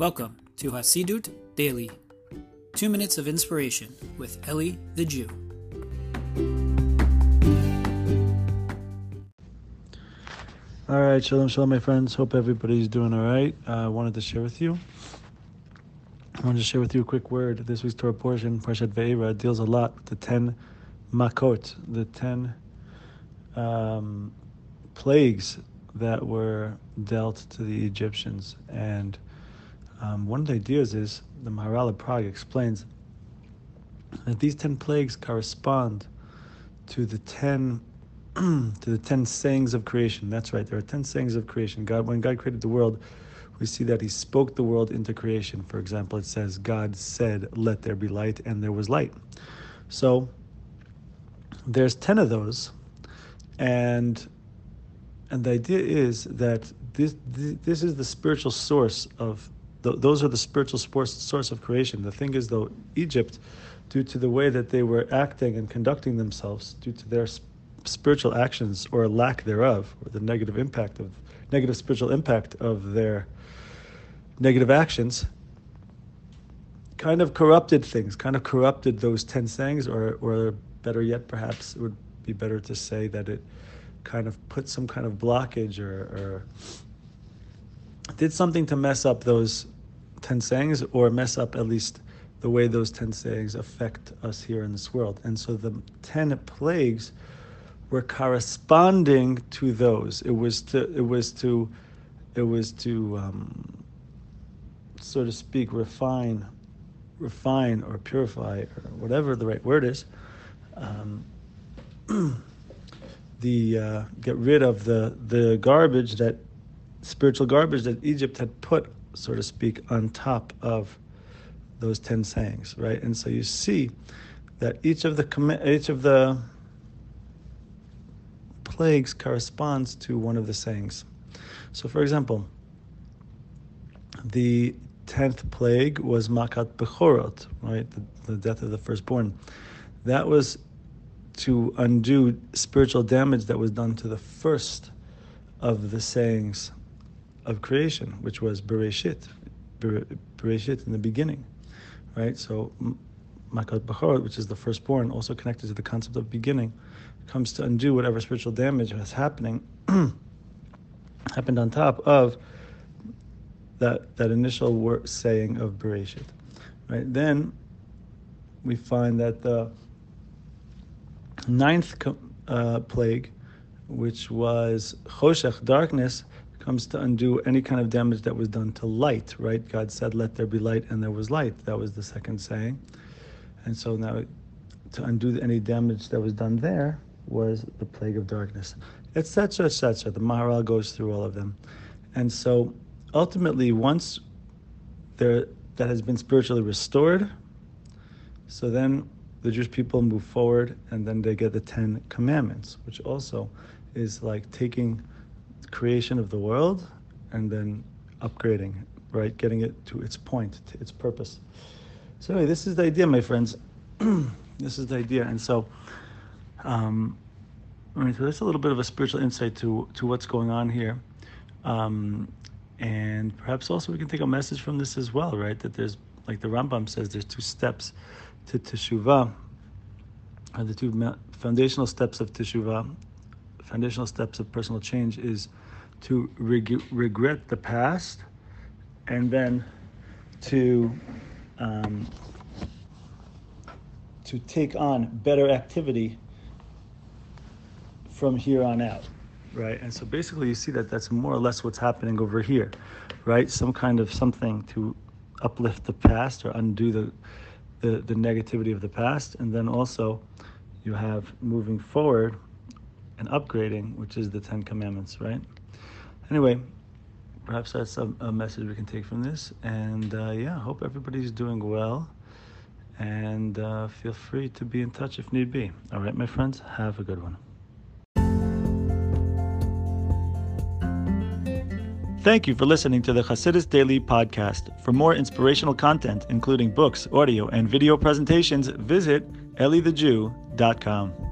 Welcome to Hasidut Daily, 2 minutes of inspiration with Eli the Jew. All right, shalom, my friends. Hope everybody's doing all right. I wanted to share with you a quick word. This week's Torah portion, Parshat Ve'era, deals a lot with the 10 makot, the 10 plagues that were dealt to the Egyptians. And one of the ideas is, the Maharal of Prague explains that these 10 plagues correspond to the 10 sayings of creation. That's right, there are 10 sayings of creation. When God created the world, we see that He spoke the world into creation. For example, it says, God said, "Let there be light," and there was light. So there's 10 of those, and the idea is that this is the spiritual source of. Those are the spiritual source of creation. The thing is, though, Egypt, due to the way that they were acting and conducting themselves, due to their spiritual actions or lack thereof, or the negative spiritual impact of their negative actions, kind of corrupted things, kind of corrupted those 10 sayings, or better yet, perhaps it would be better to say that it kind of put some kind of blockage or did something to mess up those 10 sayings, or mess up at least the way those 10 sayings affect us here in this world. And so the 10 plagues were corresponding to those. It was to so to speak, refine or purify, or whatever the right word is, get rid of the garbage, that spiritual garbage that Egypt had put, so to speak, on top of those 10 sayings, right? And so you see that each of the plagues corresponds to one of the sayings. So, for example, the 10th plague was Makat Bechorot, right? The death of the firstborn. That was to undo spiritual damage that was done to the first of the sayings of creation, which was Bereshit in the beginning, right? So Makat Bechorot, which is the firstborn, also connected to the concept of beginning, comes to undo whatever spiritual damage was happened on top of that initial saying of Bereshit, right? Then we find that the 9th plague, which was Choshech, darkness, comes to undo any kind of damage that was done to light, right? God said, "Let there be light," and there was light. That was the second saying. And so now, to undo any damage that was done there was the plague of darkness, etc., etc. The Maharal goes through all of them. And so ultimately, once that has been spiritually restored, so then the Jewish people move forward, and then they get the 10 commandments, which also is like taking creation of the world and then upgrading, right? Getting it to its point, to its purpose. So anyway, this is the idea, my friends. This is the idea. And so, so that's a little bit of a spiritual insight to what's going on here. And perhaps also we can take a message from this as well, right? That there's, like the Rambam says, there's 2 steps to teshuvah, or the 2 foundational steps of teshuvah, foundational steps of personal change, is to regret the past, and then to take on better activity from here on out, right? And so basically you see that that's more or less what's happening over here, right? Some kind of something to uplift the past or undo the negativity of the past, and then also you have moving forward and upgrading, which is the 10 commandments, right? Anyway, perhaps that's a message we can take from this. And hope everybody's doing well. And feel free to be in touch if need be. All right, my friends, have a good one. Thank you for listening to the Hasidus Daily Podcast. For more inspirational content, including books, audio, and video presentations, visit EliTheJew.com.